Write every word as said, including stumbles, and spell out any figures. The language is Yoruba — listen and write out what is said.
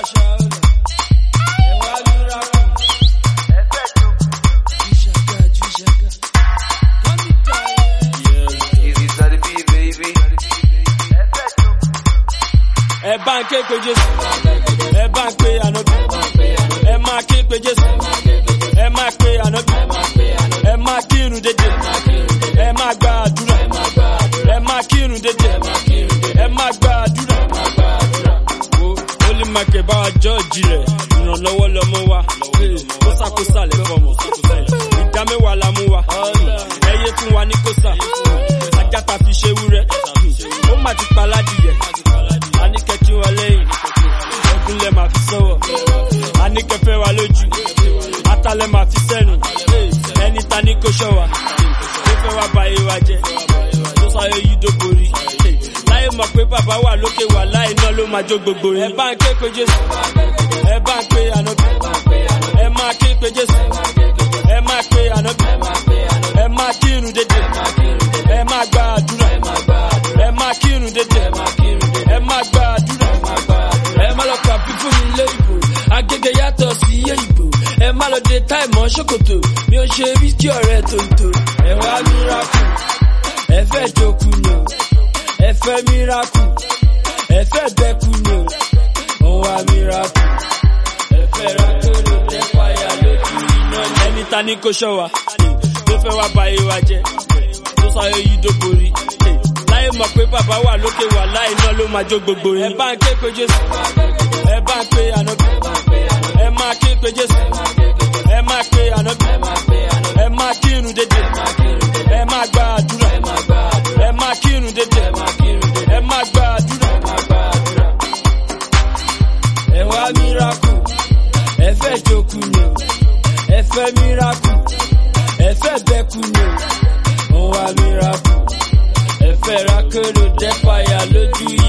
ẹ bá ń ké pe Jésù, ẹ bá ń pe ànábì, ẹ máa ké pe Jésù, ẹ máa pe ànábì, ẹ máa kírun dédé, ẹ máa gba àdúrà, ẹ máa kírun dédé, ẹ máa gba àdúrà. Ó lè máa kẹ̀ bá wa jọ́ọ̀jì rẹ̀, ìrànlọ́wọ́ lọ́mọ wa, kóṣàkóṣà lè fọmọ, ìdá mẹ́wàá la mú wa, ẹyẹ fún wa ní kóṣà, ajá ta fi ṣe wúrẹ́, ó má ti pa ládìyẹ. Anike kí wa lẹ́yìn, ẹ̀gún lẹ máa fi sọ́wọ́. Anike fẹ́ wa lójú, ata lẹ máa fi sẹ́nu. Ẹni ta ní kó ṣọ́ wa, ó fẹ́ wa ba ayé wa jẹ́. Tó sáré yí dó borí. Láyé mọ̀ pé bàbá wà lókè wà láì náà ló máa jó gbogbo yín. Ẹ bá ń ké pe Jésù, ẹ bá ń pe ànábì, ẹ máa ké pe Jésù, ẹ máa pe ànábì, ẹ máa kírun dédé, ẹ máa gba àdúrà, ẹ máa kírun dédé. Ẹ máa gba àdúrà, ẹ má lọ pàbí fún mi ilé ìbò, Agége yàtọ̀ sí iye ìbò, ẹ má lọ dé táìmọ̀ ṣòkòtò, mi ò ṣe rí tí ọ̀rẹ́ tòǹtò. Ẹ wá miracle, ẹ fẹ́ jókù ni o, ẹ fẹ́ miracle, ẹ fẹ́ bẹ́kù ni o, ó wá miracle, ẹ fẹ́ rákòrò tẹ́ fàyà lójú iná ni. Ẹni ta ní kó ṣọ́ wa, tó fẹ́ wá ba ayé wa jẹ́, tó sáré yí dó borí. Láyé mọ̀ pé bàbá wà lókè wà láì náà ló máa jó gbogbo yín. Ẹ bá ń ké pe Jésù, ẹ bá ń pe ànábì, ẹ máa ké pe Jésù, ẹ máa pe ànábì, ẹ máa kírun dédé, ẹ máa gba àdúrà, ẹ máa kírun dédé, ẹ máa gba àdúrà. Ẹ wá miracle, ẹ fẹ́ jókù ni o, ẹ fẹ́ miracle, ẹ fẹ́ bẹ́kù ni o, ó wá miracle. Ẹ fẹ́ rákòrò tẹ́ fàyà lójú